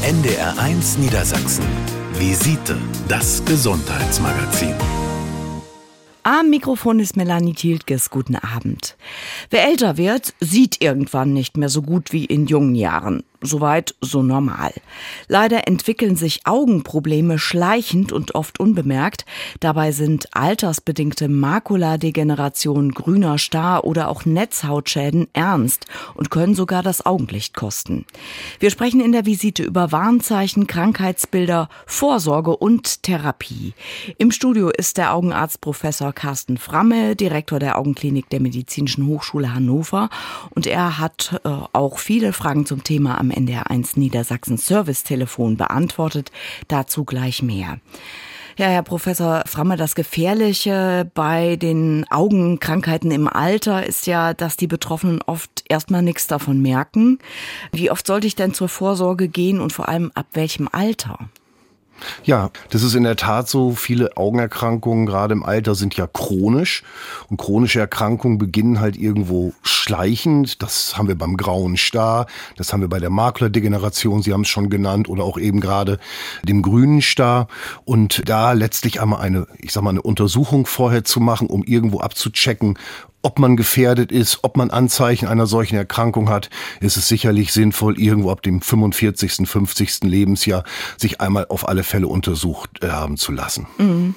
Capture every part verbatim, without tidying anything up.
N D R eins Niedersachsen. Visite, das Gesundheitsmagazin. Am Mikrofon ist Melanie Thieltges. Guten Abend. Wer älter wird, sieht irgendwann nicht mehr so gut wie in jungen Jahren. Soweit so normal. Leider entwickeln sich Augenprobleme schleichend und oft unbemerkt. Dabei sind altersbedingte Makuladegeneration, grüner Star oder auch Netzhautschäden ernst und können sogar das Augenlicht kosten. Wir sprechen in der Visite über Warnzeichen, Krankheitsbilder, Vorsorge und Therapie. Im Studio ist der Augenarzt Professor Carsten Framme, Direktor der Augenklinik der Medizinischen Hochschule Hannover. Und er hat äh, auch viele Fragen zum Thema am N D R eins Niedersachsen Servicetelefon beantwortet. Dazu gleich mehr. Ja, Herr Professor Framme, das Gefährliche bei den Augenkrankheiten im Alter ist ja, dass die Betroffenen oft erstmal nichts davon merken. Wie oft sollte ich denn zur Vorsorge gehen und vor allem ab welchem Alter? Ja, das ist in der Tat so. Viele Augenerkrankungen, gerade im Alter, sind ja chronisch. Und chronische Erkrankungen beginnen halt irgendwo schleichend. Das haben wir beim grauen Star, das haben wir bei der Makuladegeneration, Sie haben es schon genannt, oder auch eben gerade dem grünen Star. Und da letztlich einmal eine, ich sag mal, eine Untersuchung vorher zu machen, um irgendwo abzuchecken, ob man gefährdet ist, ob man Anzeichen einer solchen Erkrankung hat, ist es sicherlich sinnvoll, irgendwo ab dem fünfundvierzigsten, fünfzigsten Lebensjahr sich einmal auf alle Fälle untersucht äh, haben zu lassen. Mhm.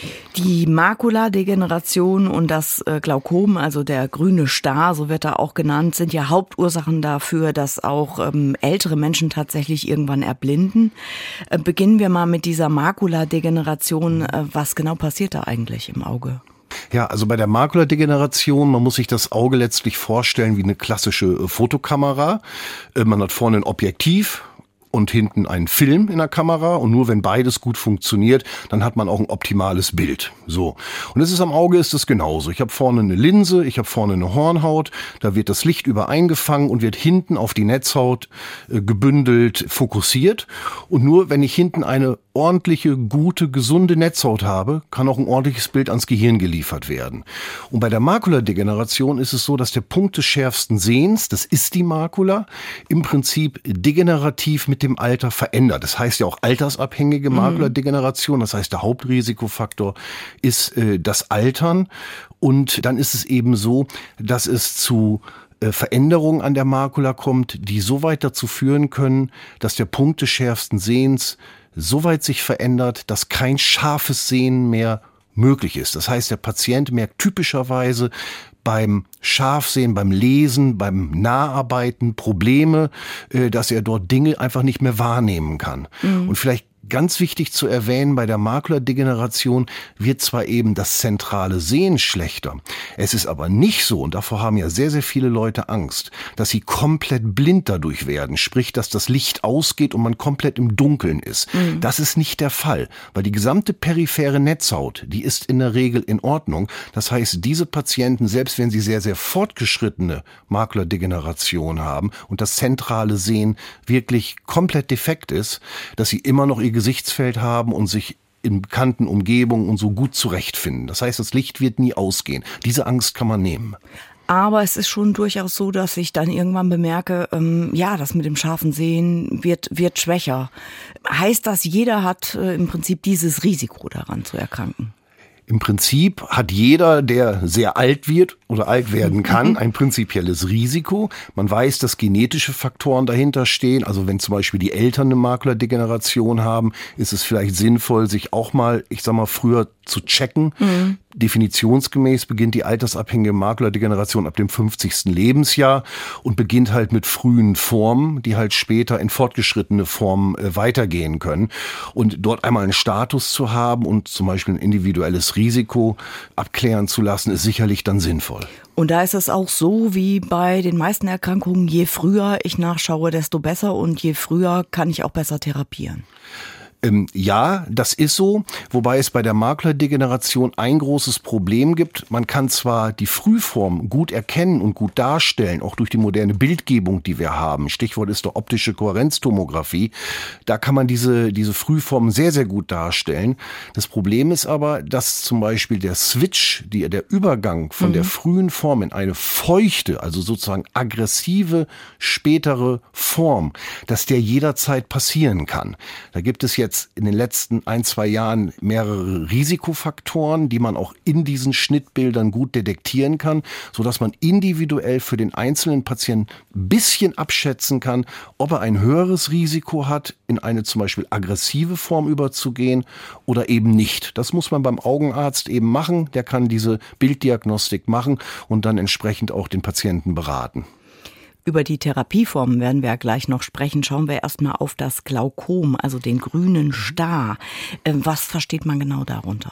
Die Makuladegeneration und das Glaukom, also der grüne Star, so wird er auch genannt, sind ja Hauptursachen dafür, dass auch ähm, ältere Menschen tatsächlich irgendwann erblinden. Äh, beginnen wir mal mit dieser Makuladegeneration. Äh, was genau passiert da eigentlich im Auge? Ja, also bei der Makuladegeneration, man muss sich das Auge letztlich vorstellen wie eine klassische Fotokamera. Man hat vorne ein Objektiv und hinten einen Film in der Kamera, und nur wenn beides gut funktioniert, dann hat man auch ein optimales Bild. So. Und es ist am Auge ist es genauso. Ich habe vorne eine Linse, ich habe vorne eine Hornhaut, da wird das Licht über eingefangen und wird hinten auf die Netzhaut äh, gebündelt fokussiert. Und nur wenn ich hinten eine ordentliche, gute, gesunde Netzhaut habe, kann auch ein ordentliches Bild ans Gehirn geliefert werden. Und bei der Makuladegeneration ist es so, dass der Punkt des schärfsten Sehens, das ist die Makula, im Prinzip degenerativ mit dem Alter verändert. Das heißt ja auch altersabhängige Makuladegeneration. Das heißt, der Hauptrisikofaktor ist äh, das Altern. Und dann ist es eben so, dass es zu äh, Veränderungen an der Makula kommt, die so weit dazu führen können, dass der Punkt des schärfsten Sehens so weit sich verändert, dass kein scharfes Sehen mehr möglich ist. Das heißt, der Patient merkt typischerweise beim Scharfsehen, beim Lesen, beim Naharbeiten Probleme, dass er dort Dinge einfach nicht mehr wahrnehmen kann. Mhm. Und vielleicht ganz wichtig zu erwähnen, bei der Makuladegeneration wird zwar eben das zentrale Sehen schlechter, es ist aber nicht so, und davor haben ja sehr, sehr viele Leute Angst, dass sie komplett blind dadurch werden, sprich, dass das Licht ausgeht und man komplett im Dunkeln ist. Mhm. Das ist nicht der Fall, weil die gesamte periphere Netzhaut, die ist in der Regel in Ordnung. Das heißt, diese Patienten, selbst wenn sie sehr, sehr fortgeschrittene Makuladegeneration haben und das zentrale Sehen wirklich komplett defekt ist, dass sie immer noch ihr Gesichtsfeld haben und sich in bekannten Umgebungen und so gut zurechtfinden. Das heißt, das Licht wird nie ausgehen. Diese Angst kann man nehmen. Aber es ist schon durchaus so, dass ich dann irgendwann bemerke, ähm, ja, das mit dem scharfen Sehen wird, wird schwächer. Heißt das, jeder hat äh, im Prinzip dieses Risiko daran zu erkranken? Im Prinzip hat jeder, der sehr alt wird oder alt werden kann, ein prinzipielles Risiko. Man weiß, dass genetische Faktoren dahinter stehen. Also wenn zum Beispiel die Eltern eine Makuladegeneration haben, ist es vielleicht sinnvoll, sich auch mal, ich sag mal, früher zu checken. Mhm. Definitionsgemäß beginnt die altersabhängige Makuladegeneration ab dem fünfzigsten Lebensjahr und beginnt halt mit frühen Formen, die halt später in fortgeschrittene Formen äh, weitergehen können. Und dort einmal einen Status zu haben und zum Beispiel ein individuelles Risiko abklären zu lassen, ist sicherlich dann sinnvoll. Und da ist es auch so wie bei den meisten Erkrankungen, je früher ich nachschaue, desto besser, und je früher kann ich auch besser therapieren. Ähm, ja, das ist so, wobei es bei der Makuladegeneration ein großes Problem gibt. Man kann zwar die Frühform gut erkennen und gut darstellen, auch durch die moderne Bildgebung, die wir haben. Stichwort ist der optische Kohärenztomographie. Da kann man diese, diese Frühform sehr, sehr gut darstellen. Das Problem ist aber, dass zum Beispiel der Switch, die, der Übergang von mhm. der frühen Form in eine feuchte, also sozusagen aggressive, spätere Form, dass der jederzeit passieren kann. Da gibt es jetzt in den letzten ein, zwei Jahren mehrere Risikofaktoren, die man auch in diesen Schnittbildern gut detektieren kann, sodass man individuell für den einzelnen Patienten ein bisschen abschätzen kann, ob er ein höheres Risiko hat, in eine zum Beispiel aggressive Form überzugehen oder eben nicht. Das muss man beim Augenarzt eben machen. Der kann diese Bilddiagnostik machen und dann entsprechend auch den Patienten beraten. Über die Therapieformen werden wir ja gleich noch sprechen. Schauen wir erstmal auf das Glaukom, also den grünen Star. Was versteht man genau darunter?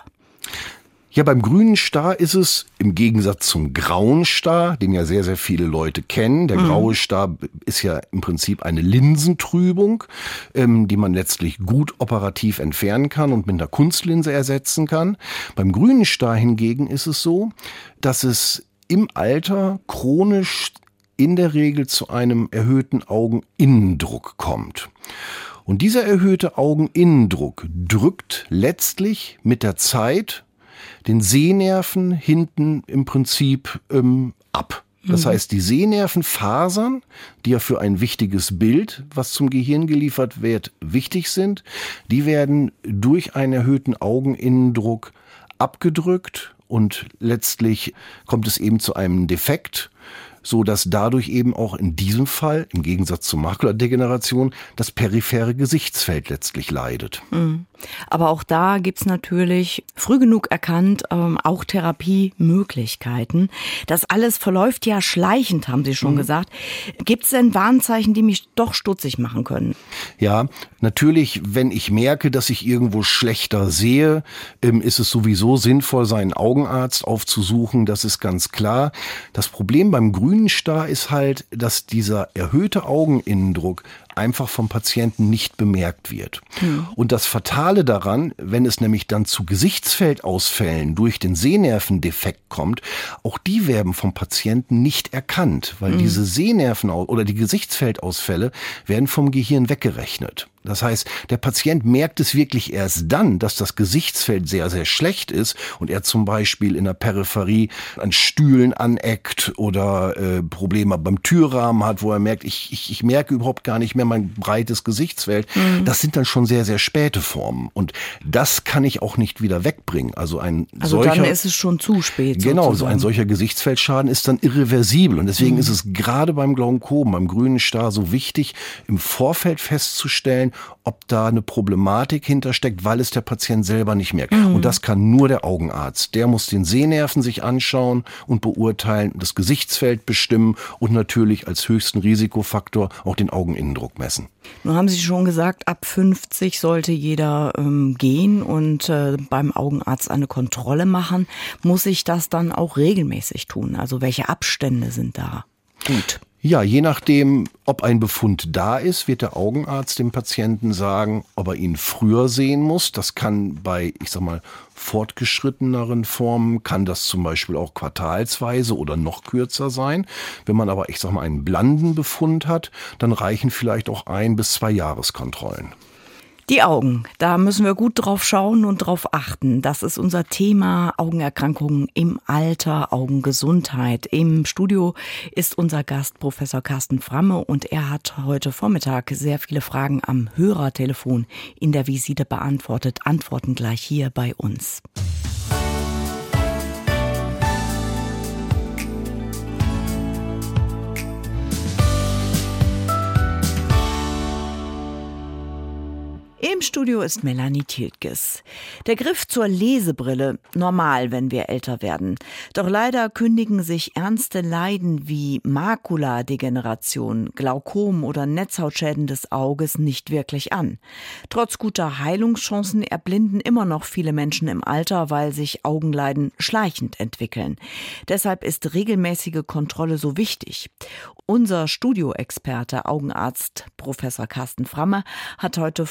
Ja, beim grünen Star ist es im Gegensatz zum grauen Star, den ja sehr, sehr viele Leute kennen. Der mhm. graue Star ist ja im Prinzip eine Linsentrübung, ähm, die man letztlich gut operativ entfernen kann und mit einer Kunstlinse ersetzen kann. Beim grünen Star hingegen ist es so, dass es im Alter chronisch in der Regel zu einem erhöhten Augeninnendruck kommt. Und dieser erhöhte Augeninnendruck drückt letztlich mit der Zeit den Sehnerven hinten im Prinzip ähm, ab. Das heißt, die Sehnervenfasern, die ja für ein wichtiges Bild, was zum Gehirn geliefert wird, wichtig sind, die werden durch einen erhöhten Augeninnendruck abgedrückt und letztlich kommt es eben zu einem Defekt, so dass dadurch eben auch in diesem Fall, im Gegensatz zur Makuladegeneration, das periphere Gesichtsfeld letztlich leidet. Mhm. Aber auch da gibt's natürlich früh genug erkannt, ähm, auch Therapiemöglichkeiten. Das alles verläuft ja schleichend, haben Sie schon mhm. gesagt. Gibt's denn Warnzeichen, die mich doch stutzig machen können? Ja, natürlich, wenn ich merke, dass ich irgendwo schlechter sehe, ähm, ist es sowieso sinnvoll, seinen Augenarzt aufzusuchen. Das ist ganz klar. Das Problem beim grünen Star ist halt, dass dieser erhöhte Augeninnendruck einfach vom Patienten nicht bemerkt wird. Mhm. Und das Fatale daran, wenn es nämlich dann zu Gesichtsfeldausfällen durch den Sehnervendefekt kommt, auch die werden vom Patienten nicht erkannt, weil mhm. diese Sehnerven oder die Gesichtsfeldausfälle werden vom Gehirn weggerechnet. Das heißt, der Patient merkt es wirklich erst dann, dass das Gesichtsfeld sehr, sehr schlecht ist und er zum Beispiel in der Peripherie an Stühlen aneckt oder äh, Probleme beim Türrahmen hat, wo er merkt, ich, ich, ich merke überhaupt gar nicht mehr mein breites Gesichtsfeld. Mhm. Das sind dann schon sehr, sehr späte Formen und das kann ich auch nicht wieder wegbringen. Also ein also solcher, dann ist es schon zu spät. Genau, sozusagen. So ein solcher Gesichtsfeldschaden ist dann irreversibel und deswegen mhm. ist es gerade beim Glaukom, beim grünen Star so wichtig, im Vorfeld festzustellen, ob da eine Problematik hintersteckt, weil es der Patient selber nicht merkt. Mhm. Und das kann nur der Augenarzt. Der muss den Sehnerven sich anschauen und beurteilen, das Gesichtsfeld bestimmen und natürlich als höchsten Risikofaktor auch den Augeninnendruck messen. Nun haben Sie schon gesagt, ab fünfzig sollte jeder ähm, gehen und äh, beim Augenarzt eine Kontrolle machen. Muss ich das dann auch regelmäßig tun? Also welche Abstände sind da gut? Ja, je nachdem, ob ein Befund da ist, wird der Augenarzt dem Patienten sagen, ob er ihn früher sehen muss. Das kann bei, ich sag mal, fortgeschritteneren Formen, kann das zum Beispiel auch quartalsweise oder noch kürzer sein. Wenn man aber, ich sag mal, einen blanden Befund hat, dann reichen vielleicht auch ein bis zwei Jahreskontrollen. Die Augen, da müssen wir gut drauf schauen und drauf achten. Das ist unser Thema Augenerkrankungen im Alter, Augengesundheit. Im Studio ist unser Gast Professor Carsten Framme und er hat heute Vormittag sehr viele Fragen am Hörertelefon in der Visite beantwortet. Antworten gleich hier bei uns. Im Studio ist Melanie Tiltges. Der Griff zur Lesebrille, normal, wenn wir älter werden. Doch leider kündigen sich ernste Leiden wie Makuladegeneration, Glaukom oder Netzhautschäden des Auges nicht wirklich an. Trotz guter Heilungschancen erblinden immer noch viele Menschen im Alter, weil sich Augenleiden schleichend entwickeln. Deshalb ist regelmäßige Kontrolle so wichtig. Unser Studioexperte, Augenarzt Professor Carsten Framme, hat heute Vormittag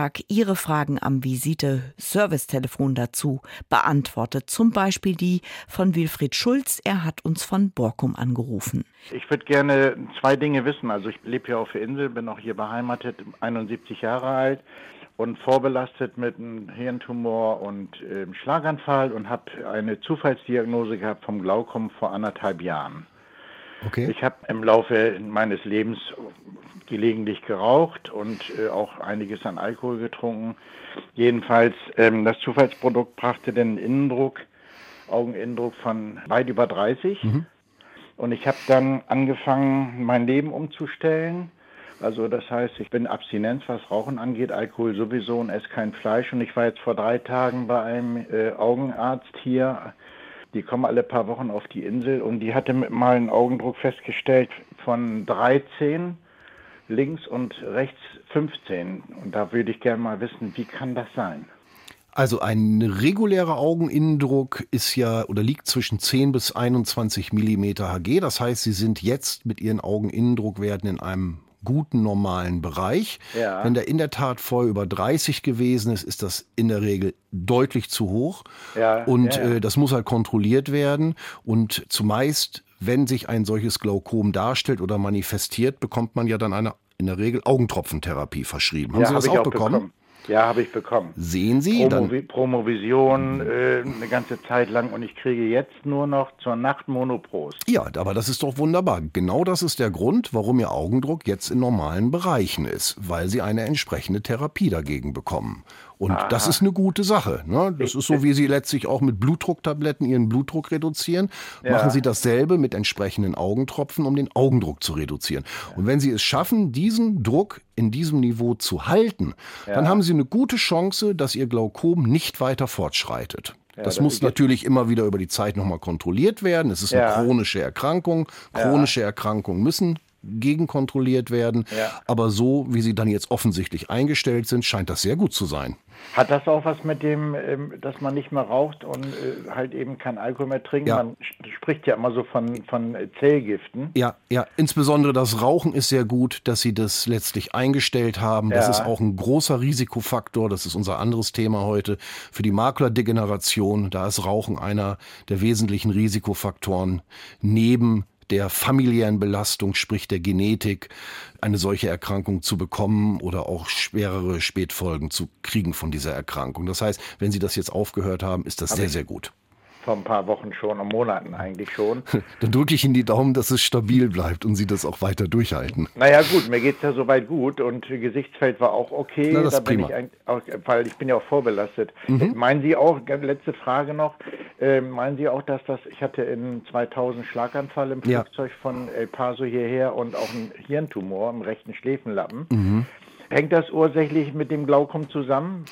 Tag Ihre Fragen am Visite-Servicetelefon dazu beantwortet. Zum Beispiel die von Wilfried Schulz. Er hat uns von Borkum angerufen. Ich würde gerne zwei Dinge wissen. Also ich lebe hier auf der Insel, bin auch hier beheimatet, einundsiebzig Jahre alt und vorbelastet mit einem Hirntumor und äh, Schlaganfall und habe eine Zufallsdiagnose gehabt vom Glaukom vor anderthalb Jahren. Okay. Ich habe im Laufe meines Lebens gelegentlich geraucht und äh, auch einiges an Alkohol getrunken. Jedenfalls, ähm, das Zufallsprodukt brachte den Innendruck, Augeninnendruck von weit über dreißig. Mhm. Und ich habe dann angefangen, mein Leben umzustellen. Also das heißt, ich bin Abstinenz, was Rauchen angeht, Alkohol sowieso und esse kein Fleisch. Und ich war jetzt vor drei Tagen bei einem äh, Augenarzt hier. Die kommen alle paar Wochen auf die Insel und die hatte mal einen Augendruck festgestellt von dreizehn, links und rechts fünfzehn. Und da würde ich gerne mal wissen, wie kann das sein? Also ein regulärer Augeninnendruck ist ja oder liegt zwischen zehn bis einundzwanzig Millimeter Hg. Das heißt, Sie sind jetzt mit Ihren Augeninnendruckwerten in einem guten, normalen Bereich. Ja. Wenn der in der Tat vorher über dreißig gewesen ist, ist das in der Regel deutlich zu hoch. Ja, und ja, ja. Äh, das muss halt kontrolliert werden. Und zumeist, wenn sich ein solches Glaukom darstellt oder manifestiert, bekommt man ja dann eine in der Regel Augentropfentherapie verschrieben. Haben ja, Sie das hab auch, auch bekommen? bekommen? Ja, habe ich bekommen. Sehen Sie? Promovi- dann Promovision äh, eine ganze Zeit lang und ich kriege jetzt nur noch zur Nacht Monoprost. Ja, aber das ist doch wunderbar. Genau das ist der Grund, warum Ihr Augendruck jetzt in normalen Bereichen ist, weil Sie eine entsprechende Therapie dagegen bekommen. Und Aha. das ist eine gute Sache. Ne? Das ist so, wie Sie letztlich auch mit Blutdrucktabletten Ihren Blutdruck reduzieren. Ja. Machen Sie dasselbe mit entsprechenden Augentropfen, um den Augendruck zu reduzieren. Ja. Und wenn Sie es schaffen, diesen Druck in diesem Niveau zu halten, ja. dann haben Sie eine gute Chance, dass Ihr Glaukom nicht weiter fortschreitet. Ja, das, das muss natürlich immer wieder über die Zeit nochmal kontrolliert werden. Es ist ja. eine chronische Erkrankung. Chronische ja. Erkrankungen müssen gegenkontrolliert werden. Ja. Aber so, wie Sie dann jetzt offensichtlich eingestellt sind, scheint das sehr gut zu sein. Hat das auch was mit dem, dass man nicht mehr raucht und halt eben kein Alkohol mehr trinkt? Ja. Man spricht ja immer so von, von Zellgiften. Ja, ja, insbesondere das Rauchen ist sehr gut, dass Sie das letztlich eingestellt haben. Das ja. ist auch ein großer Risikofaktor. Das ist unser anderes Thema heute. Für die Makuladegeneration, da ist Rauchen einer der wesentlichen Risikofaktoren neben der familiären Belastung, sprich der Genetik, eine solche Erkrankung zu bekommen oder auch schwerere Spätfolgen zu kriegen von dieser Erkrankung. Das heißt, wenn Sie das jetzt aufgehört haben, ist das Hab sehr, sehr gut. Vor ein paar Wochen schon, und Monaten eigentlich schon. Dann drücke ich Ihnen die Daumen, dass es stabil bleibt und Sie das auch weiter durchhalten. Naja gut, mir geht's ja soweit gut und Gesichtsfeld war auch okay. Na, das da ist prima. Bin ich auch, weil ich bin ja auch vorbelastet. Mhm. Meinen Sie auch, letzte Frage noch, äh, meinen Sie auch, dass das, ich hatte in zweitausend Schlaganfall im Flugzeug ja. von El Paso hierher und auch einen Hirntumor im rechten Schläfenlappen. Mhm. Hängt das ursächlich mit dem Glaukom zusammen?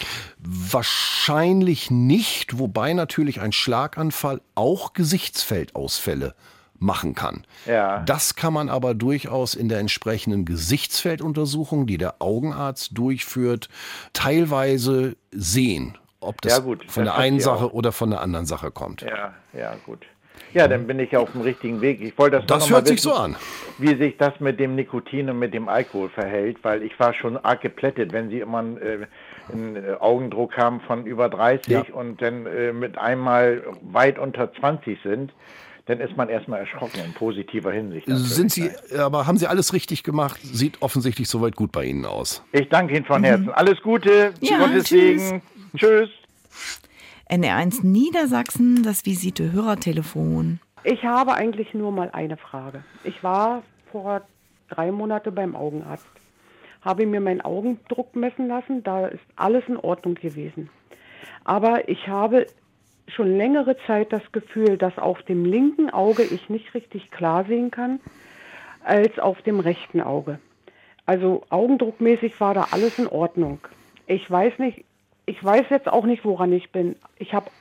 Wahrscheinlich nicht, wobei natürlich ein Schlaganfall auch Gesichtsfeldausfälle machen kann. Ja. Das kann man aber durchaus in der entsprechenden Gesichtsfelduntersuchung, die der Augenarzt durchführt, teilweise sehen, ob das, ja gut, von das der einen Sache auch. oder von der anderen Sache kommt. Ja, ja, gut. Ja, dann bin ich ja auf dem richtigen Weg. Ich wollte das das noch hört mal wissen, sich so an. Wie sich das mit dem Nikotin und mit dem Alkohol verhält, weil ich war schon arg geplättet, wenn Sie immer einen, äh, einen Augendruck haben von über dreißig ja. und dann äh, mit einmal weit unter zwanzig sind, dann ist man erstmal erschrocken in positiver Hinsicht. Sind Sie, aber haben Sie alles richtig gemacht? Sieht offensichtlich soweit gut bei Ihnen aus. Ich danke Ihnen von Herzen. Mhm. Alles Gute, ja, Gottes Segen. Tschüss. N R eins Niedersachsen, das Visite-Hörertelefon. Ich habe eigentlich nur mal eine Frage. Ich war vor drei Monaten beim Augenarzt, habe mir meinen Augendruck messen lassen, da ist alles in Ordnung gewesen. Aber ich habe schon längere Zeit das Gefühl, dass auf dem linken Auge ich nicht richtig klar sehen kann, als auf dem rechten Auge. Also augendruckmäßig war da alles in Ordnung. Ich weiß nicht, Ich weiß jetzt auch nicht, woran ich bin. Ich habe,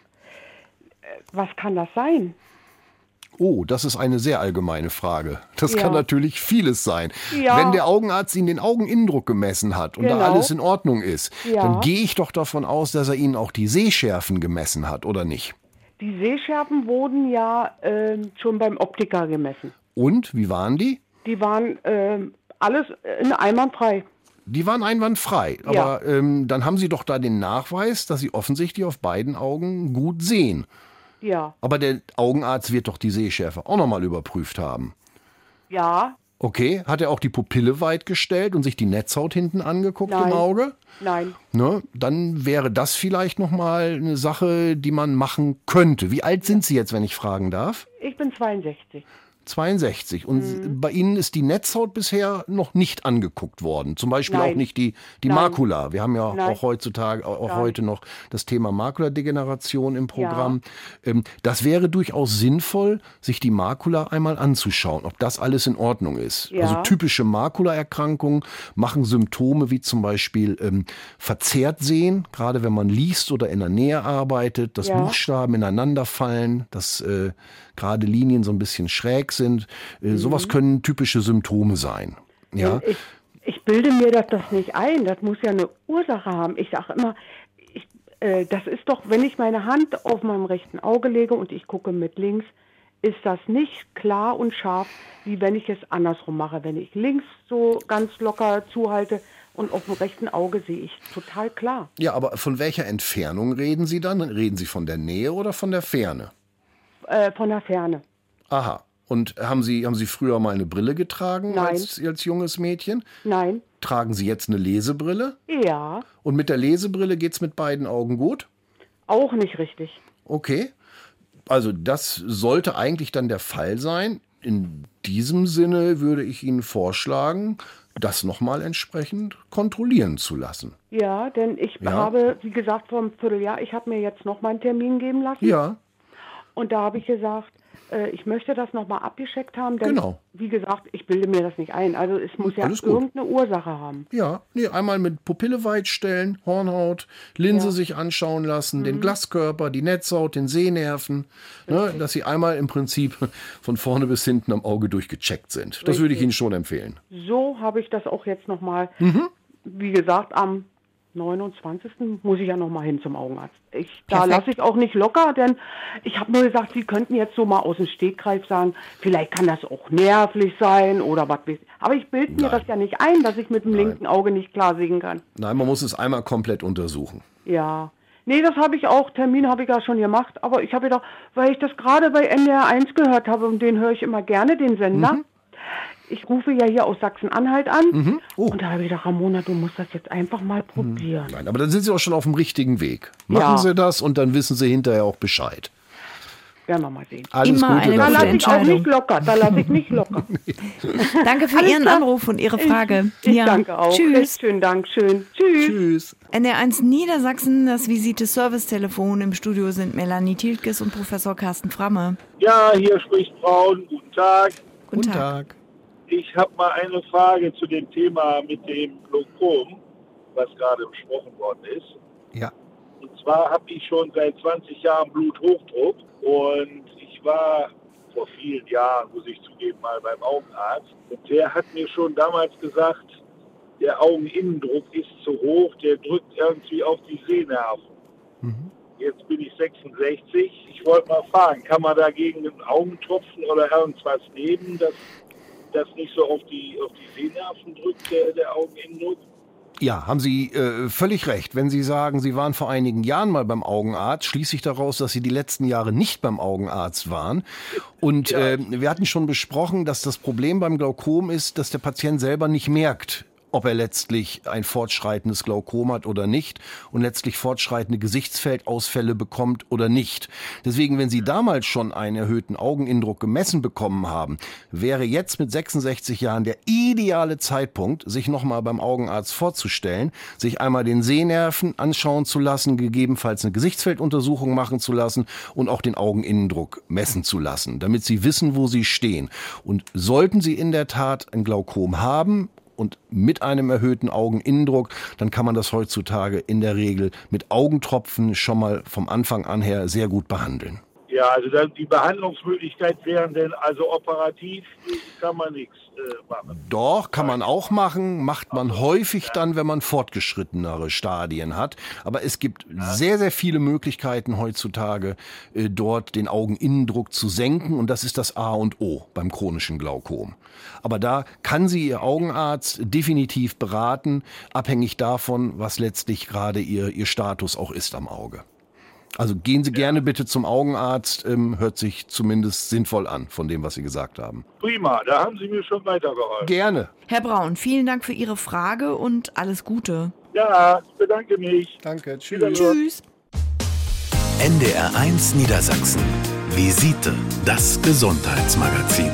was kann das sein? Oh, das ist eine sehr allgemeine Frage. Das Ja. kann natürlich vieles sein. Ja. Wenn der Augenarzt Ihnen den Augeninnendruck gemessen hat und Genau. da alles in Ordnung ist, Ja. dann gehe ich doch davon aus, dass er Ihnen auch die Sehschärfen gemessen hat, oder nicht? Die Sehschärfen wurden ja äh, schon beim Optiker gemessen. Und, wie waren die? Die waren äh, alles in einwandfrei. Die waren einwandfrei. Aber Ja. ähm, dann haben Sie doch da den Nachweis, dass Sie offensichtlich auf beiden Augen gut sehen. Ja, Aber der Augenarzt wird doch die Sehschärfe auch nochmal überprüft haben. ja, Okay, hat er auch die Pupille weit gestellt und sich die Netzhaut hinten angeguckt Nein. im Auge? nein. Ne, dann wäre das vielleicht nochmal eine Sache, die man machen könnte. Wie alt sind Sie jetzt, wenn ich fragen darf? Ich bin zweiundsechzig. zweiundsechzig. Und Mhm. bei Ihnen ist die Netzhaut bisher noch nicht angeguckt worden. Zum Beispiel Nein. auch nicht die, die Nein. Makula. Wir haben ja Nein. auch heutzutage, auch Nein. heute noch das Thema Makuladegeneration im Programm. Ähm, Das wäre durchaus sinnvoll, sich die Makula einmal anzuschauen, ob das alles in Ordnung ist. Ja. Also typische Makulaerkrankungen machen Symptome wie zum Beispiel ähm, verzerrt sehen, gerade wenn man liest oder in der Nähe arbeitet, dass Ja. Buchstaben ineinander fallen, dass äh, gerade Linien so ein bisschen schräg sind. Äh, Sowas können typische Symptome sein. Ja, Ich, ich bilde mir das doch nicht ein. Das muss ja eine Ursache haben. Ich sage immer, ich, äh, das ist doch, wenn ich meine Hand auf meinem rechten Auge lege und ich gucke mit links, ist das nicht klar und scharf, wie wenn ich es andersrum mache. Wenn ich links so ganz locker zuhalte und auf dem rechten Auge sehe ich total klar. ja, aber von welcher Entfernung reden Sie dann? Reden Sie von der Nähe oder von der Ferne? Äh, von der Ferne. Aha. Und haben Sie, haben Sie früher mal eine Brille getragen Nein. als, als junges Mädchen? Nein. Tragen Sie jetzt eine Lesebrille? Ja, Und mit der Lesebrille geht's mit beiden Augen gut? auch nicht richtig. Okay. Also das sollte eigentlich dann der Fall sein. In diesem Sinne würde ich Ihnen vorschlagen, das nochmal entsprechend kontrollieren zu lassen. Ja, denn ich Ja. habe, wie gesagt, vor einem Vierteljahr, ich habe mir jetzt noch mal einen Termin geben lassen. Ja, Und da habe ich gesagt, äh, ich möchte das nochmal abgecheckt haben, denn Genau. wie gesagt, ich bilde mir das nicht ein. Also es muss ja Alles gut. irgendeine Ursache haben. ja. Nee, einmal mit Pupille weit stellen, Hornhaut, Linse Ja. sich anschauen lassen, den Glaskörper, die Netzhaut, den Sehnerven, ne, dass Sie einmal im Prinzip von vorne bis hinten am Auge durchgecheckt sind. Das würde ich Richtig. Ihnen schon empfehlen. So habe ich das auch jetzt nochmal, Mhm. wie gesagt, am neunundzwanzigsten muss ich ja nochmal hin zum Augenarzt. Ich, da Perfekt. lasse ich auch nicht locker, denn ich habe nur gesagt, Sie könnten jetzt so mal aus dem Stegreif sagen, vielleicht kann das auch nervlich sein oder was weiß ich. Aber ich bilde mir Nein. das ja nicht ein, dass ich mit dem linken Auge nicht klar sehen kann. Nein, man muss es einmal komplett untersuchen. Ja. Nee, das habe ich auch, Termin habe ich ja schon gemacht, aber ich habe gedacht, weil ich das gerade bei N D R eins gehört habe und den höre ich immer gerne, den Sender. Mhm. Ich rufe ja hier aus Sachsen-Anhalt an Oh. und da habe ich gedacht, Ramona, du musst das jetzt einfach mal probieren. Nein, aber dann sind Sie auch schon auf dem richtigen Weg. Machen Ja. Sie das und dann wissen Sie hinterher auch Bescheid. Werden wir mal sehen. Alles Immer Gute eine Da dafür. gute lasse ich auch Entscheidung. nicht locker, da lasse ich nicht locker. Danke für Alles Ihren klar. Anruf und Ihre Frage. Ich Ja. danke auch. Tschüss. Recht schönen Dank, schön. Tschüss. Tschüss. N R eins Niedersachsen, das Visite-Service-Telefon. Im Studio sind Melanie Tiltges und Professor Carsten Framme. Ja, hier spricht Braun. Guten Tag. Guten Guten Tag. Tag. Ich habe mal eine Frage zu dem Thema mit dem Glaukom, was gerade besprochen worden ist. Ja. Und zwar habe ich schon seit zwanzig Jahren Bluthochdruck und ich war vor vielen Jahren, muss ich zugeben, mal beim Augenarzt. Und der hat mir schon damals gesagt, der Augeninnendruck ist zu hoch, der drückt irgendwie auf die Sehnerven. Jetzt bin ich sechsundsechzig. Ich wollte mal fragen, kann man dagegen einen Augentropfen oder irgendwas nehmen, dass das nicht so auf die, auf die Sehnerven drückt, der, der Augeninnendruck? Ja, haben Sie äh, völlig recht. Wenn Sie sagen, Sie waren vor einigen Jahren mal beim Augenarzt, schließe ich daraus, dass Sie die letzten Jahre nicht beim Augenarzt waren. Und Ja. äh, wir hatten schon besprochen, dass das Problem beim Glaukom ist, dass der Patient selber nicht merkt, ob er letztlich ein fortschreitendes Glaukom hat oder nicht und letztlich fortschreitende Gesichtsfeldausfälle bekommt oder nicht. Deswegen, wenn Sie damals schon einen erhöhten Augeninnendruck gemessen bekommen haben, wäre jetzt mit sechsundsechzig Jahren der ideale Zeitpunkt, sich nochmal beim Augenarzt vorzustellen, sich einmal den Sehnerven anschauen zu lassen, gegebenenfalls eine Gesichtsfelduntersuchung machen zu lassen und auch den Augeninnendruck messen zu lassen, damit Sie wissen, wo Sie stehen. Und sollten Sie in der Tat ein Glaukom haben, und mit einem erhöhten Augeninnendruck, dann kann man das heutzutage in der Regel mit Augentropfen schon mal vom Anfang an her sehr gut behandeln. Ja, Ja, also dann die Behandlungsmöglichkeit wären denn, also operativ kann man nichts äh, machen. Doch, kann man auch machen, macht man häufig dann, wenn man fortgeschrittenere Stadien hat. Aber es gibt sehr, sehr viele Möglichkeiten heutzutage, äh, dort den Augeninnendruck zu senken. Und das ist das A und O beim chronischen Glaukom. Aber da kann Sie Ihr Augenarzt definitiv beraten, abhängig davon, was letztlich gerade Ihr, Ihr Status auch ist am Auge. Also gehen Sie gerne bitte zum Augenarzt, ähm, hört sich zumindest sinnvoll an von dem, was Sie gesagt haben. Prima, da haben Sie mir schon weitergeholfen. Gerne. Herr Braun, vielen Dank für Ihre Frage und alles Gute. Ja, ich bedanke mich. Danke, tschüss. Tschüss. N D R eins Niedersachsen. Visite, das Gesundheitsmagazin.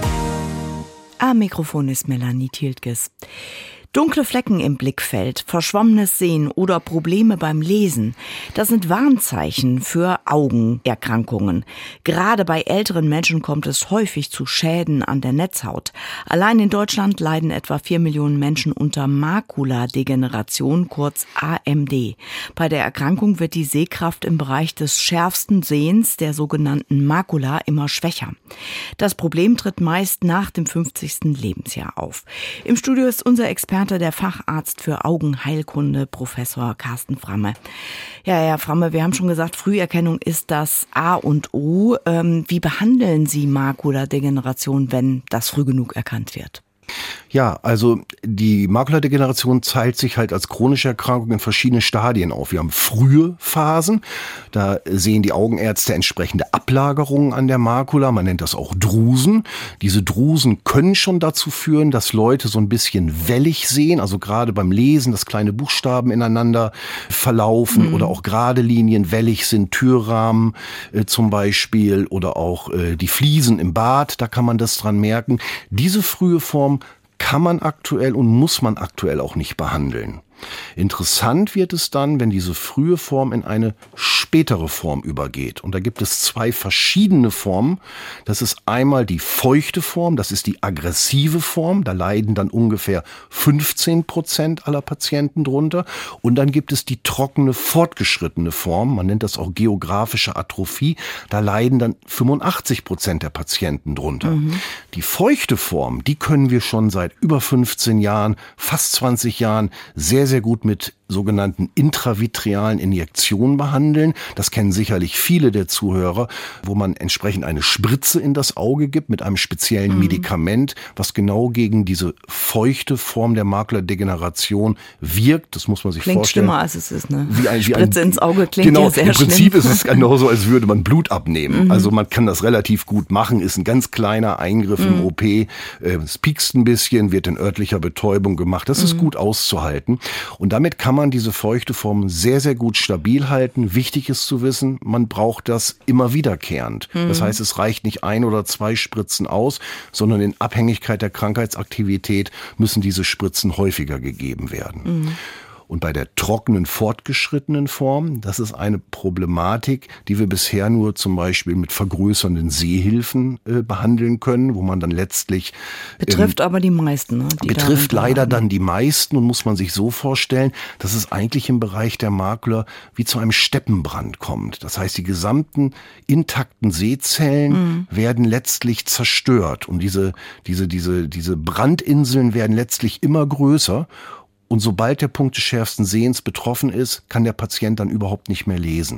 Am Mikrofon ist Melanie Tiltges. Dunkle Flecken im Blickfeld, verschwommenes Sehen oder Probleme beim Lesen, das sind Warnzeichen für Augenerkrankungen. Gerade bei älteren Menschen kommt es häufig zu Schäden an der Netzhaut. Allein in Deutschland leiden etwa vier Millionen Menschen unter Makuladegeneration, kurz A M D. Bei der Erkrankung wird die Sehkraft im Bereich des schärfsten Sehens, der sogenannten Makula, immer schwächer. Das Problem tritt meist nach dem fünfzigsten Lebensjahr auf. Im Studio ist unser Experte, der Facharzt für Augenheilkunde, Professor Carsten Framme. Ja, Herr Framme, wir haben schon gesagt, Früherkennung ist das A und O. Ähm, wie behandeln Sie Makuladegeneration, wenn das früh genug erkannt wird? Ja, also die Makuladegeneration teilt sich halt als chronische Erkrankung in verschiedene Stadien auf. Wir haben frühe Phasen, da sehen die Augenärzte entsprechende Ablagerungen an der Makula, man nennt das auch Drusen. Diese Drusen können schon dazu führen, dass Leute so ein bisschen wellig sehen, also gerade beim Lesen, dass kleine Buchstaben ineinander verlaufen mhm. oder auch gerade Linien wellig sind, Türrahmen äh, zum Beispiel oder auch äh, die Fliesen im Bad, da kann man das dran merken. Diese frühe Form kann man aktuell und muss man aktuell auch nicht behandeln. Interessant wird es dann, wenn diese frühe Form in eine spätere Form übergeht. Und da gibt es zwei verschiedene Formen. Das ist einmal die feuchte Form, das ist die aggressive Form. Da leiden dann ungefähr fünfzehn Prozent aller Patienten drunter. Und dann gibt es die trockene, fortgeschrittene Form. Man nennt das auch geografische Atrophie. Da leiden dann fünfundachtzig Prozent der Patienten drunter. Mhm. Die feuchte Form, die können wir schon seit über fünfzehn Jahren, fast zwanzig Jahren sehr, sehr gut mit sogenannten intravitrealen Injektionen behandeln. Das kennen sicherlich viele der Zuhörer, wo man entsprechend eine Spritze in das Auge gibt mit einem speziellen mhm. Medikament, was genau gegen diese feuchte Form der Makuladegeneration wirkt. Das muss man sich klingt vorstellen. Klingt schlimmer, als es ist, ne? Wie ein, wie Spritze ein, ins Auge klingt genau, ja sehr im Prinzip schlimm. ist es genauso, als würde man Blut abnehmen. Mhm. Also man kann das relativ gut machen, ist ein ganz kleiner Eingriff mhm. im O P. Es piekst ein bisschen, wird in örtlicher Betäubung gemacht. Das mhm. ist gut auszuhalten. Und damit kann man diese feuchte Form sehr, sehr gut stabil halten. Wichtig ist zu wissen, man braucht das immer wiederkehrend. Mhm. Das heißt, es reicht nicht ein oder zwei Spritzen aus, sondern in Abhängigkeit der Krankheitsaktivität müssen diese Spritzen häufiger gegeben werden. Mhm. Und bei der trockenen, fortgeschrittenen Form, das ist eine Problematik, die wir bisher nur zum Beispiel mit vergrößernden Sehhilfen äh, behandeln können, wo man dann letztlich... Betrifft ähm, aber die meisten. Ne, die betrifft leider haben. dann die meisten und muss man sich so vorstellen, dass es eigentlich im Bereich der Makula wie zu einem Steppenbrand kommt. Das heißt, die gesamten intakten Sehzellen mhm. werden letztlich zerstört und diese, diese, diese, diese Brandinseln werden letztlich immer größer. Und sobald der Punkt des schärfsten Sehens betroffen ist, kann der Patient dann überhaupt nicht mehr lesen.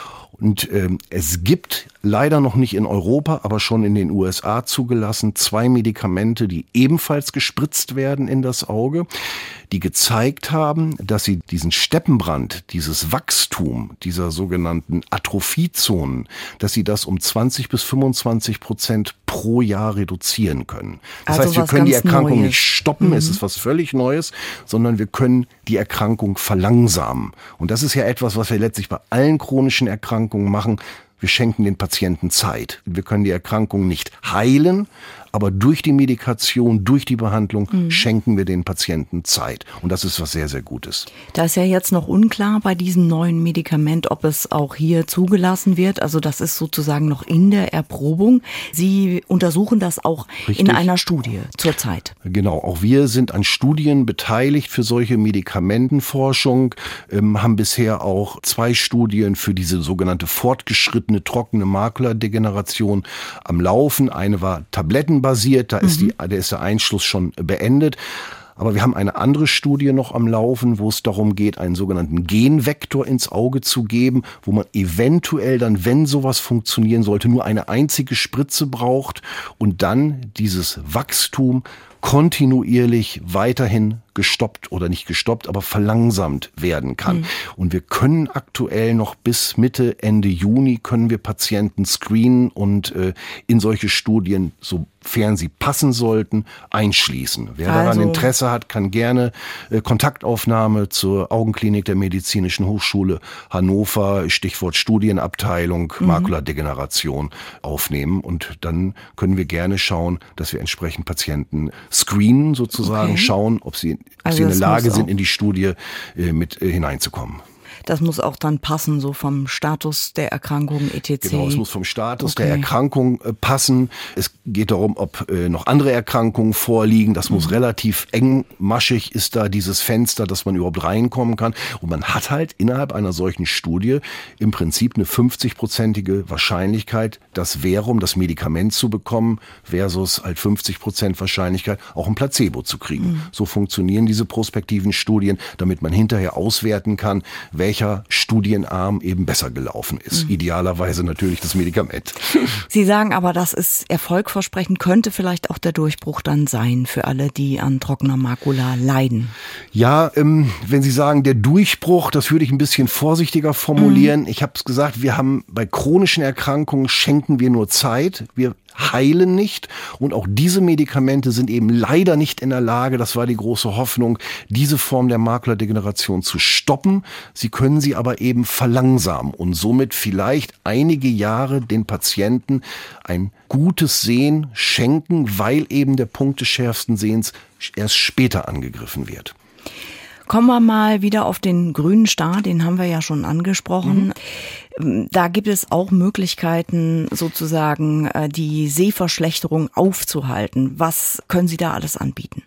Und ähm, es gibt leider noch nicht in Europa, aber schon in den U S A zugelassen, zwei Medikamente, die ebenfalls gespritzt werden in das Auge, die gezeigt haben, dass sie diesen Steppenbrand, dieses Wachstum dieser sogenannten Atrophiezonen, dass sie das um zwanzig bis fünfundzwanzig Prozent pro Jahr reduzieren können. Das also heißt, wir können die Erkrankung Neues. nicht stoppen, mhm. es ist was völlig Neues, sondern wir können die Erkrankung verlangsamen. Und das ist ja etwas, was wir letztlich bei allen chronischen Erkrankungen machen. Wir schenken den Patienten Zeit. Wir können die Erkrankung nicht heilen, aber durch die Medikation, durch die Behandlung mhm. schenken wir den Patienten Zeit. Und das ist was sehr, sehr Gutes. Da ist ja jetzt noch unklar bei diesem neuen Medikament, ob es auch hier zugelassen wird. Also das ist sozusagen noch in der Erprobung. Sie untersuchen das auch Richtig. in einer Studie zurzeit. Genau, auch wir sind an Studien beteiligt für solche Medikamentenforschung, ähm, haben bisher auch zwei Studien für diese sogenannte fortgeschrittene trockene Makuladegeneration am Laufen. Eine war tablettenbasiert, da ist, die, da ist der Einschluss schon beendet. Aber wir haben eine andere Studie noch am Laufen, wo es darum geht, einen sogenannten Genvektor ins Auge zu geben, wo man eventuell dann, wenn sowas funktionieren sollte, nur eine einzige Spritze braucht und dann dieses Wachstum kontinuierlich weiterhin gestoppt oder nicht gestoppt, aber verlangsamt werden kann. Mhm. Und wir können aktuell noch bis Mitte, Ende Juni können wir Patienten screenen und äh, in solche Studien, sofern sie passen sollten, einschließen. Wer also daran Interesse hat, kann gerne äh, Kontaktaufnahme zur Augenklinik der Medizinischen Hochschule Hannover, Stichwort Studienabteilung, mhm. Makuladegeneration aufnehmen. Und dann können wir gerne schauen, dass wir entsprechend Patienten screenen sozusagen, okay. schauen, ob sie ob also sie in der Lage sind, in die Studie äh, mit äh, hineinzukommen. Das muss auch dann passen, so vom Status der Erkrankung et cetera. Genau, es muss vom Status okay. der Erkrankung äh, passen. Es geht darum, ob äh, noch andere Erkrankungen vorliegen. Das mhm. muss relativ engmaschig ist da dieses Fenster, dass man überhaupt reinkommen kann. Und man hat halt innerhalb einer solchen Studie im Prinzip eine fünfzig-prozentige Wahrscheinlichkeit, das Verum, das Medikament zu bekommen, versus halt fünfzig Prozent Wahrscheinlichkeit, auch ein Placebo zu kriegen. Mhm. So funktionieren diese prospektiven Studien, damit man hinterher auswerten kann, welche welcher Studienarm eben besser gelaufen ist. Mhm. Idealerweise natürlich das Medikament. Sie sagen aber, das ist erfolgversprechend, könnte vielleicht auch der Durchbruch dann sein für alle, die an trockener Makula leiden. Ja, ähm, wenn Sie sagen, der Durchbruch, das würde ich ein bisschen vorsichtiger formulieren. Mhm. Ich habe es gesagt, wir haben bei chronischen Erkrankungen schenken wir nur Zeit. Wir heilen nicht und auch diese Medikamente sind eben leider nicht in der Lage, das war die große Hoffnung, diese Form der Makuladegeneration zu stoppen. Sie können sie aber eben verlangsamen und somit vielleicht einige Jahre den Patienten ein gutes Sehen schenken, weil eben der Punkt des schärfsten Sehens erst später angegriffen wird. Kommen wir mal wieder auf den grünen Star, den haben wir ja schon angesprochen. Mhm. Da gibt es auch Möglichkeiten, sozusagen die Sehverschlechterung aufzuhalten. Was können Sie da alles anbieten?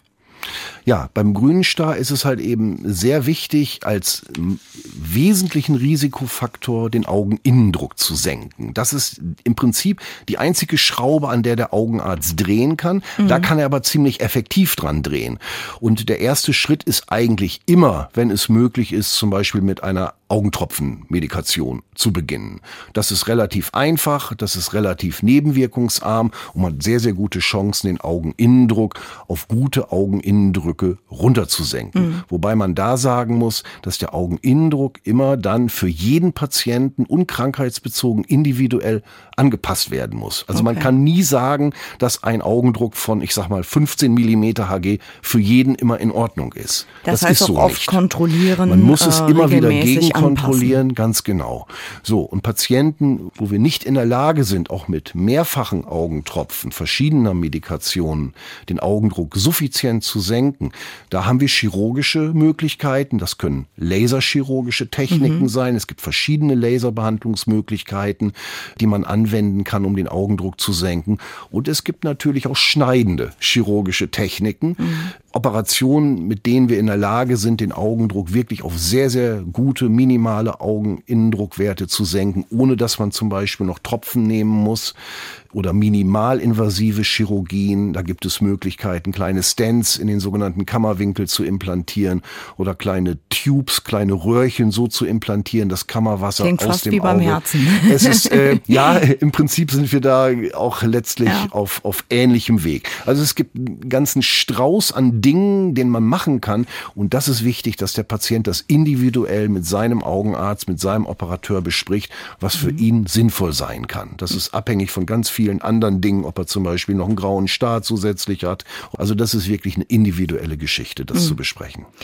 Ja, beim grünen Star ist es halt eben sehr wichtig, als wesentlichen Risikofaktor den Augeninnendruck zu senken. Das ist im Prinzip die einzige Schraube, an der der Augenarzt drehen kann. Mhm. Da kann er aber ziemlich effektiv dran drehen. Und der erste Schritt ist eigentlich immer, wenn es möglich ist, zum Beispiel mit einer Augentropfenmedikation zu beginnen. Das ist relativ einfach, das ist relativ nebenwirkungsarm und man hat sehr, sehr gute Chancen, den Augeninnendruck auf gute Augeninnendrücke runterzusenken. Mhm. Wobei man da sagen muss, dass der Augeninnendruck immer dann für jeden Patienten unkrankheitsbezogen individuell angepasst werden muss. Also okay. man kann nie sagen, dass ein Augendruck von, ich sag mal, fünfzehn Millimeter Hg für jeden immer in Ordnung ist. Das, das heißt ist auch so oft nicht. kontrollieren. Man muss es äh, immer wieder gegenkontrollieren, ganz genau. So, und Patienten, wo wir nicht in der Lage sind, auch mit mehrfachen Augentropfen verschiedener Medikationen den Augendruck suffizient zu senken, da haben wir chirurgische Möglichkeiten. Das können laserchirurgische Techniken mhm. sein. Es gibt verschiedene Laserbehandlungsmöglichkeiten, die man anwenden kann, um den Augendruck zu senken. Und es gibt natürlich auch schneidende chirurgische Techniken. Mhm. Operationen, mit denen wir in der Lage sind, den Augendruck wirklich auf sehr, sehr gute, minimale Augeninnendruckwerte zu senken, ohne dass man zum Beispiel noch Tropfen nehmen muss. Oder minimalinvasive Chirurgien, da gibt es Möglichkeiten, kleine Stents in den sogenannten Kammerwinkel zu implantieren oder kleine Tubes, kleine Röhrchen so zu implantieren, das Kammerwasser Klingt aus fast dem wie beim Auge. Herzen. Es ist, äh, ja, im Prinzip sind wir da auch letztlich ja. auf, auf ähnlichem Weg. Also es gibt einen ganzen Strauß an Dingen, den man machen kann und das ist wichtig, dass der Patient das individuell mit seinem Augenarzt, mit seinem Operateur bespricht, was für mhm. ihn sinnvoll sein kann. Das ist abhängig von ganz vielen anderen Dingen, ob er zum Beispiel noch einen grauen Star zusätzlich hat. Also das ist wirklich eine individuelle Geschichte, das mhm. zu besprechen.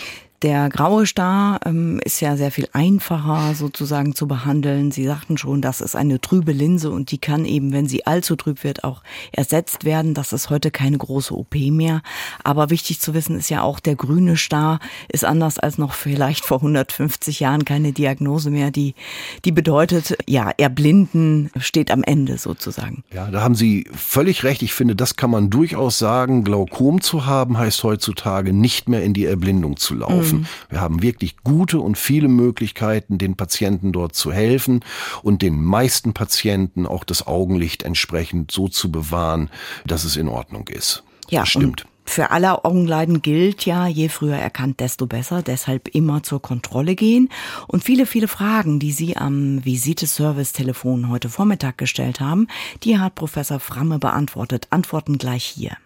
Der graue Star ähm, ist ja sehr viel einfacher sozusagen zu behandeln. Sie sagten schon, das ist eine trübe Linse und die kann eben, wenn sie allzu trüb wird, auch ersetzt werden. Das ist heute keine große O P mehr. Aber wichtig zu wissen ist ja auch, der grüne Star ist anders als noch vielleicht vor hundertfünfzig Jahren keine Diagnose mehr. Die, die bedeutet, ja, Erblinden steht am Ende sozusagen. Ja, da haben Sie völlig recht. Ich finde, das kann man durchaus sagen. Glaukom zu haben heißt heutzutage nicht mehr in die Erblindung zu laufen. Mhm. Wir haben wirklich gute und viele Möglichkeiten, den Patienten dort zu helfen und den meisten Patienten auch das Augenlicht entsprechend so zu bewahren, dass es in Ordnung ist. Ja, das stimmt. Für alle Augenleiden gilt ja, je früher erkannt, desto besser. Deshalb immer zur Kontrolle gehen. Und viele, viele Fragen, die Sie am Visite-Service-Telefon heute Vormittag gestellt haben, die hat Professor Framme beantwortet. Antworten gleich hier.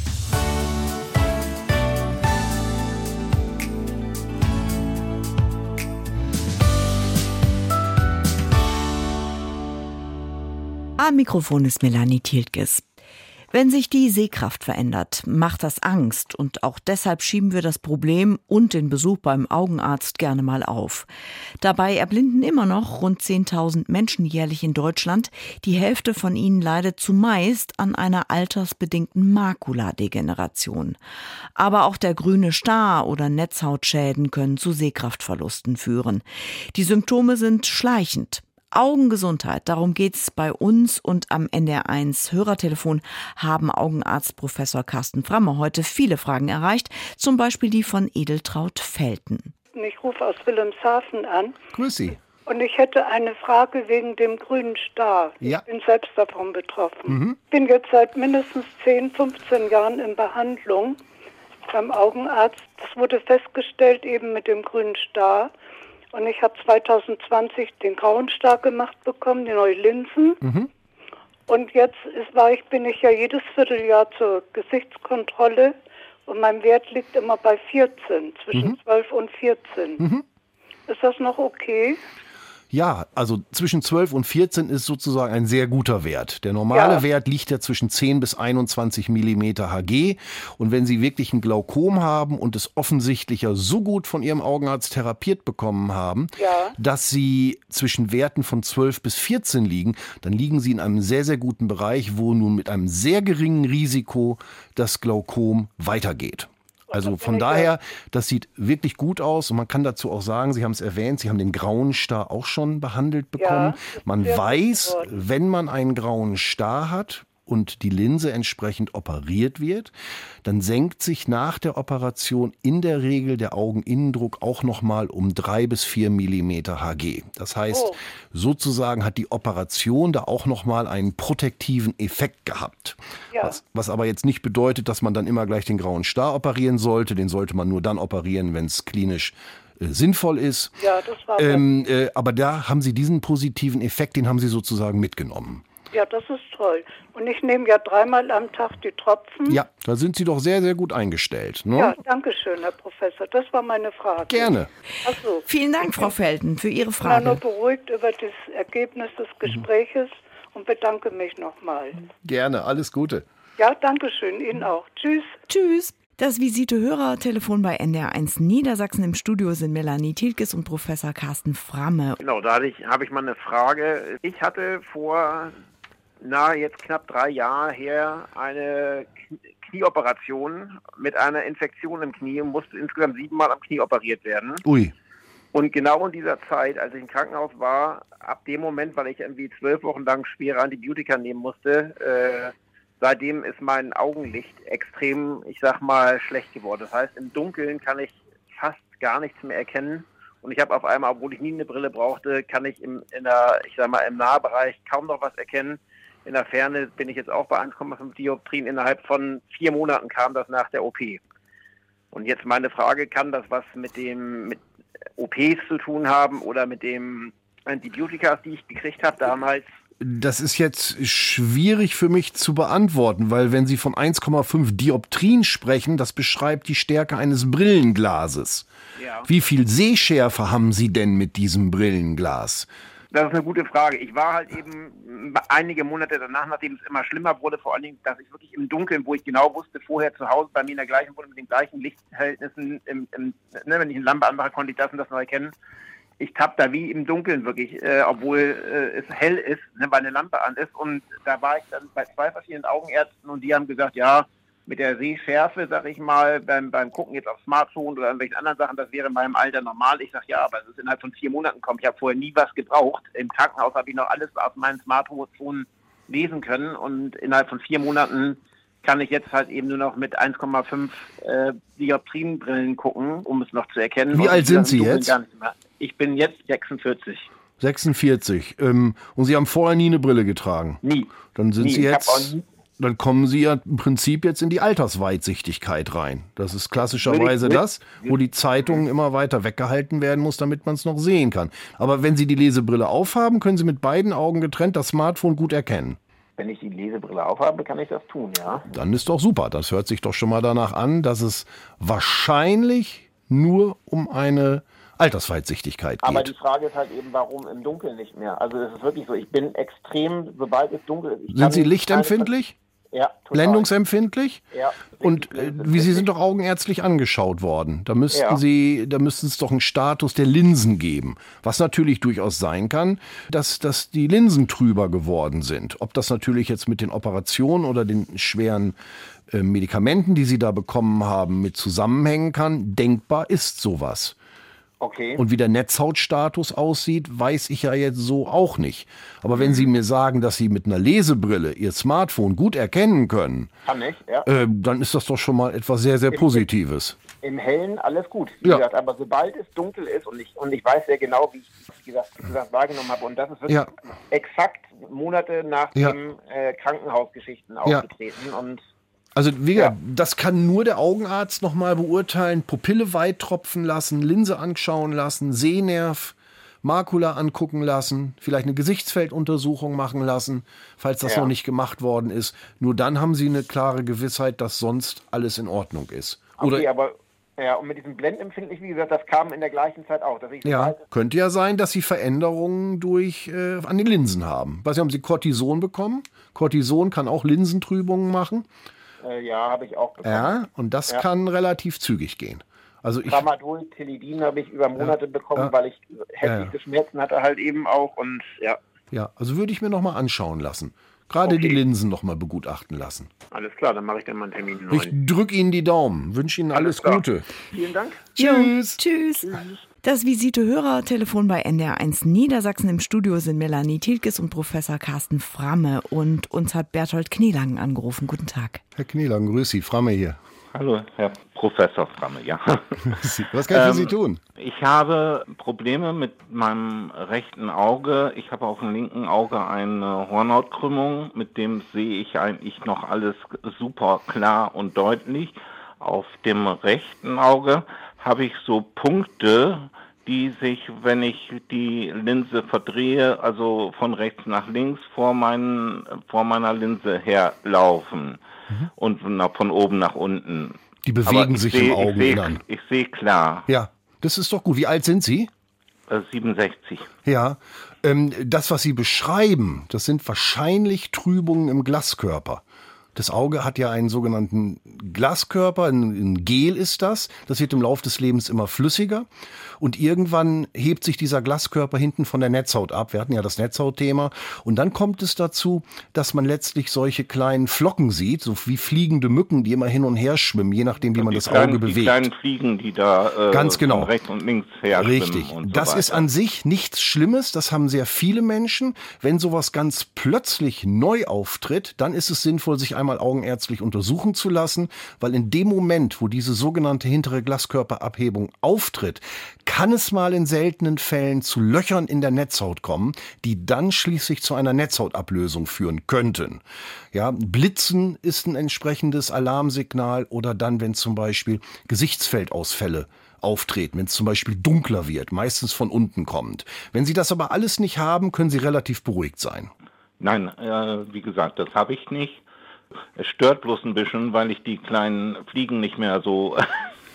Am Mikrofon ist Melanie Tiltges. Wenn sich die Sehkraft verändert, macht das Angst und auch deshalb schieben wir das Problem und den Besuch beim Augenarzt gerne mal auf. Dabei erblinden immer noch rund zehntausend Menschen jährlich in Deutschland. Die Hälfte von ihnen leidet zumeist an einer altersbedingten Makuladegeneration. Aber auch der grüne Star oder Netzhautschäden können zu Sehkraftverlusten führen. Die Symptome sind schleichend. Augengesundheit, darum geht's bei uns und am N D R eins Hörertelefon haben Augenarzt Professor Carsten Framme heute viele Fragen erreicht, zum Beispiel die von Edeltraud Felten. Ich rufe aus Wilhelmshaven an. Grüß Sie. Und ich hätte eine Frage wegen dem grünen Star. Ja. Ich bin selbst davon betroffen. Mhm. Ich bin jetzt seit mindestens zehn, fünfzehn Jahren in Behandlung beim Augenarzt. Das wurde festgestellt eben mit dem grünen Star. Und ich habe zwanzig zwanzig den grauen Star gemacht bekommen, die neuen Linsen. Mhm. Und jetzt ist, war ich, bin ich ja jedes Vierteljahr zur Gesichtskontrolle und mein Wert liegt immer bei vierzehn, zwischen mhm. zwölf und vierzehn. Mhm. Ist das noch okay? Ja, also zwischen zwölf und vierzehn ist sozusagen ein sehr guter Wert. Der normale ja. Wert liegt ja zwischen zehn bis einundzwanzig Millimeter Hg. Und wenn Sie wirklich ein Glaukom haben und es offensichtlich ja so gut von Ihrem Augenarzt therapiert bekommen haben, ja. dass Sie zwischen Werten von zwölf bis vierzehn liegen, dann liegen Sie in einem sehr, sehr guten Bereich, wo nun mit einem sehr geringen Risiko das Glaukom weitergeht. Also von daher, das sieht wirklich gut aus und man kann dazu auch sagen, Sie haben es erwähnt, Sie haben den grauen Star auch schon behandelt bekommen. Ja, man weiß, wenn man einen grauen Star hat und die Linse entsprechend operiert wird, dann senkt sich nach der Operation in der Regel der Augeninnendruck auch nochmal um drei bis vier Millimeter Hg. Das heißt, oh. sozusagen hat die Operation da auch nochmal einen protektiven Effekt gehabt. Ja. Was, was aber jetzt nicht bedeutet, dass man dann immer gleich den grauen Star operieren sollte. Den sollte man nur dann operieren, wenn es klinisch äh, sinnvoll ist. Ja, das war ähm, äh, aber da haben Sie diesen positiven Effekt, den haben Sie sozusagen mitgenommen. Ja, das ist toll. Und ich nehme ja dreimal am Tag die Tropfen. Ja, da sind Sie doch sehr, sehr gut eingestellt. Ne? Ja, danke schön, Herr Professor. Das war meine Frage. Gerne. Ach so. Vielen Dank, Frau Felten, für Ihre Frage. Ich bin nur beruhigt über das Ergebnis des Gespräches mhm. und bedanke mich nochmal. Gerne, alles Gute. Ja, danke schön. Ihnen auch. Tschüss. Tschüss. Das Visite-Hörertelefon bei N D R eins Niedersachsen. Im Studio sind Melanie Tiltges und Professor Carsten Framme. Genau, da habe ich, hab ich mal eine Frage. Ich hatte vor... na, jetzt knapp drei Jahre her eine Knieoperation mit einer Infektion im Knie und musste insgesamt siebenmal am Knie operiert werden. Ui. Und genau in dieser Zeit, als ich im Krankenhaus war, ab dem Moment, weil ich irgendwie zwölf Wochen lang schwere Antibiotika nehmen musste, äh, seitdem ist mein Augenlicht extrem, ich sag mal, schlecht geworden. Das heißt, im Dunkeln kann ich fast gar nichts mehr erkennen. Und ich habe auf einmal, obwohl ich nie eine Brille brauchte, kann ich im, in der, ich sag mal, im Nahbereich kaum noch was erkennen. In der Ferne bin ich jetzt auch bei eins Komma fünf Dioptrien. Innerhalb von vier Monaten kam das nach der O P. Und jetzt meine Frage, kann das was mit dem mit O Ps zu tun haben oder mit dem Antibiotika, die ich gekriegt habe damals? Das ist jetzt schwierig für mich zu beantworten, weil wenn Sie von eins Komma fünf Dioptrien sprechen, das beschreibt die Stärke eines Brillenglases. Ja. Wie viel Sehschärfe haben Sie denn mit diesem Brillenglas? Das ist eine gute Frage. Ich war halt eben einige Monate danach, nachdem es immer schlimmer wurde, vor allen Dingen, dass ich wirklich im Dunkeln, wo ich genau wusste, vorher zu Hause bei mir in der gleichen Wohnung mit den gleichen Lichtverhältnissen, im, im, ne, wenn ich eine Lampe anmache, konnte ich das und das noch erkennen. Ich tapp da wie im Dunkeln wirklich, äh, obwohl äh, es hell ist, ne, weil eine Lampe an ist. Und da war ich dann bei zwei verschiedenen Augenärzten und die haben gesagt, ja, mit der Sehschärfe, sag ich mal, beim, beim Gucken jetzt auf Smartphone oder irgendwelchen anderen Sachen, das wäre in meinem Alter normal. Ich sag ja, aber es ist innerhalb von vier Monaten gekommen. Ich habe vorher nie was gebraucht. Im Krankenhaus habe ich noch alles auf meinem Smartphone lesen können und innerhalb von vier Monaten kann ich jetzt halt eben nur noch mit eins Komma fünf äh, Dioptrienbrillen gucken, um es noch zu erkennen. Wie und alt sind Sie jetzt? Ich bin jetzt sechsundvierzig. sechsundvierzig. Ähm, und Sie haben vorher nie eine Brille getragen? Nie. Dann sind nie. Sie Ich hab auch jetzt... nie Dann kommen Sie ja im Prinzip jetzt in die Altersweitsichtigkeit rein. Das ist klassischerweise Würde ich- das, wo die Zeitung immer weiter weggehalten werden muss, damit man es noch sehen kann. Aber wenn Sie die Lesebrille aufhaben, können Sie mit beiden Augen getrennt das Smartphone gut erkennen. Wenn ich die Lesebrille aufhabe, kann ich das tun, ja. Dann ist doch super. Das hört sich doch schon mal danach an, dass es wahrscheinlich nur um eine Altersweitsichtigkeit Aber geht. die Frage ist halt eben, warum im Dunkeln nicht mehr? Also es ist wirklich so, ich bin extrem, sobald es dunkel ist. ich Sind kann Sie nicht- lichtempfindlich? Ja, total. Blendungsempfindlich? Ja. Und äh, wie Sie sind doch augenärztlich angeschaut worden. Da müssten Ja. Sie, da müssten es doch einen Status der Linsen geben. Was natürlich durchaus sein kann, dass, dass die Linsen trüber geworden sind. Ob das natürlich jetzt mit den Operationen oder den schweren äh, Medikamenten, die Sie da bekommen haben, mit zusammenhängen kann, denkbar ist sowas. Okay. Und wie der Netzhautstatus aussieht, weiß ich ja jetzt so auch nicht. Aber wenn Sie mir sagen, dass Sie mit einer Lesebrille Ihr Smartphone gut erkennen können, Kann ich, ja. äh, dann ist das doch schon mal etwas sehr, sehr Positives. Im Hellen alles gut. Wie Ja. gesagt, aber sobald es dunkel ist und ich, und ich weiß sehr genau, wie ich wie gesagt, wie gesagt, wahrgenommen habe, und das ist wirklich Ja. exakt Monate nach Ja. dem äh, Krankenhausgeschichten Ja. aufgetreten. Und Also wie gesagt, Ja. das kann nur der Augenarzt nochmal beurteilen. Pupille weit tropfen lassen, Linse anschauen lassen, Sehnerv, Makula angucken lassen, vielleicht eine Gesichtsfelduntersuchung machen lassen, falls das Ja. noch nicht gemacht worden ist. Nur dann haben Sie eine klare Gewissheit, dass sonst alles in Ordnung ist. Oder okay, aber ja, und mit diesem Blendenempfindlich, wie gesagt, das kam in der gleichen Zeit auch. Dass ich ja, sobald- könnte ja sein, dass Sie Veränderungen durch äh, an den Linsen haben. Was haben Sie Cortison bekommen? Cortison kann auch Linsentrübungen machen. Äh, ja, habe ich auch bekommen. Ja, und das Ja. kann relativ zügig gehen. Also ich Tramadol, Tilidin habe ich über Monate bekommen, Ja. weil ich heftigste Ja. Schmerzen hatte halt eben auch. Und ja, Ja, also würde ich mir noch mal anschauen lassen. Gerade Okay. die Linsen noch mal begutachten lassen. alles klar, dann mache ich dann mal einen Termin. Ich drücke Ihnen die Daumen, wünsche Ihnen alles, klar. Gute. Vielen Dank. Tschüss. Tschüss. Das Visite-Hörer-Telefon bei N D R eins Niedersachsen. Im Studio sind Melanie Thielkes und Professor Carsten Framme. Und uns hat Berthold Knielangen angerufen. Guten Tag. Herr Knielang, grüß Sie, Framme hier. Hallo, Herr Professor Framme, ja. Was kann ich für Ähm, Sie tun? Ich habe Probleme mit meinem rechten Auge. Ich habe auf dem linken Auge eine Hornhautkrümmung. Mit dem sehe ich eigentlich noch alles super klar und deutlich. Auf dem rechten Auge habe ich so Punkte, die sich, wenn ich die Linse verdrehe, also von rechts nach links vor, meinen, vor meiner Linse herlaufen. Mhm. Und na- von oben nach unten. Die Aber bewegen ich sich seh- im Augeninnern. Ich sehe seh klar. Ja, das ist doch gut. Wie alt sind Sie? Äh, siebenundsechzig. Ja, ähm, das, was Sie beschreiben, das sind wahrscheinlich Trübungen im Glaskörper. Das Auge hat ja einen sogenannten Glaskörper, ein, ein Gel ist das. Das wird im Laufe des Lebens immer flüssiger. Und irgendwann hebt sich dieser Glaskörper hinten von der Netzhaut ab. Wir hatten ja das Netzhautthema. Und dann kommt es dazu, dass man letztlich solche kleinen Flocken sieht, so wie fliegende Mücken, die immer hin und her schwimmen, je nachdem, wie man die das kleinen, Auge Die bewegt. kleinen Fliegen, die da äh, Ganz genau. von rechts und links her Richtig. schwimmen und so Das weiter. ist an sich nichts Schlimmes. Das haben sehr viele Menschen. Wenn sowas ganz plötzlich neu auftritt, dann ist es sinnvoll, sich einmal augenärztlich untersuchen zu lassen, weil in dem Moment, wo diese sogenannte hintere Glaskörperabhebung auftritt, kann es mal in seltenen Fällen zu Löchern in der Netzhaut kommen, die dann schließlich zu einer Netzhautablösung führen könnten. Ja, Blitzen ist ein entsprechendes Alarmsignal oder dann, wenn zum Beispiel Gesichtsfeldausfälle auftreten, wenn es zum Beispiel dunkler wird, meistens von unten kommend. Wenn Sie das aber alles nicht haben, können Sie relativ beruhigt sein. Nein, äh, wie gesagt, das habe ich nicht. Es stört bloß ein bisschen, weil ich die kleinen Fliegen nicht mehr so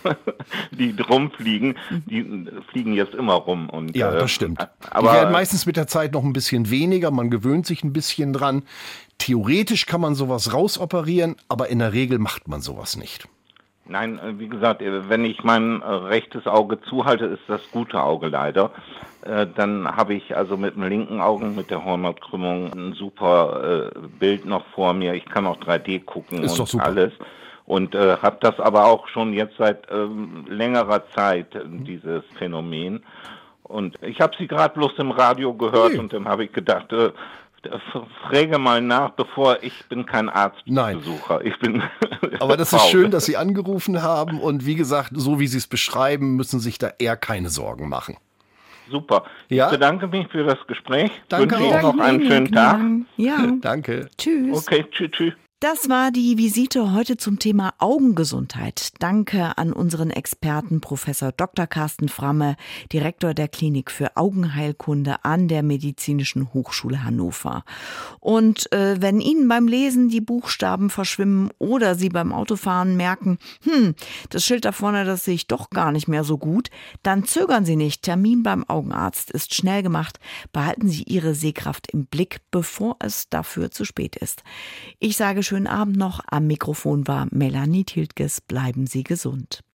die rumfliegen, die fliegen jetzt immer rum. Und, Ja, äh, das stimmt. Aber die werden meistens mit der Zeit noch ein bisschen weniger, man gewöhnt sich ein bisschen dran. Theoretisch kann man sowas rausoperieren, aber in der Regel macht man sowas nicht. Nein, äh, wie gesagt, äh, wenn ich mein äh, rechtes Auge zuhalte, ist das gute Auge leider. Äh, dann habe ich also mit dem linken Auge, mit der Hornhautkrümmung, ein super äh, Bild noch vor mir. Ich kann auch drei D gucken Ist und doch super. alles. Und äh, habe das aber auch schon jetzt seit ähm, längerer Zeit, äh, dieses Phänomen. Und ich habe sie gerade bloß im Radio gehört Nee. und dann habe ich gedacht, äh, frage mal nach, bevor ich bin kein Nein. Arztbesucher. Ich bin Aber das ist faul. schön, dass Sie angerufen haben und wie gesagt, so wie Sie es beschreiben, müssen sich da eher keine Sorgen machen. Super. Ja? Ich bedanke mich für das Gespräch. Danke Wünsche Ihnen auch. noch einen Ihnen, schönen Herr Tag. Knielang. Ja, Danke. tschüss. Okay, tschüss, tschüss. Das war die Visite heute zum Thema Augengesundheit. Danke an unseren Experten Professor Doktor Carsten Framme, Direktor der Klinik für Augenheilkunde an der Medizinischen Hochschule Hannover. Und äh, wenn Ihnen beim Lesen die Buchstaben verschwimmen oder Sie beim Autofahren merken, hm, das Schild da vorne, das sehe ich doch gar nicht mehr so gut, dann zögern Sie nicht. Termin beim Augenarzt ist schnell gemacht. Behalten Sie Ihre Sehkraft im Blick, bevor es dafür zu spät ist. Ich sage schönen Abend noch. Am Mikrofon war Melanie Tiltges. Bleiben Sie gesund.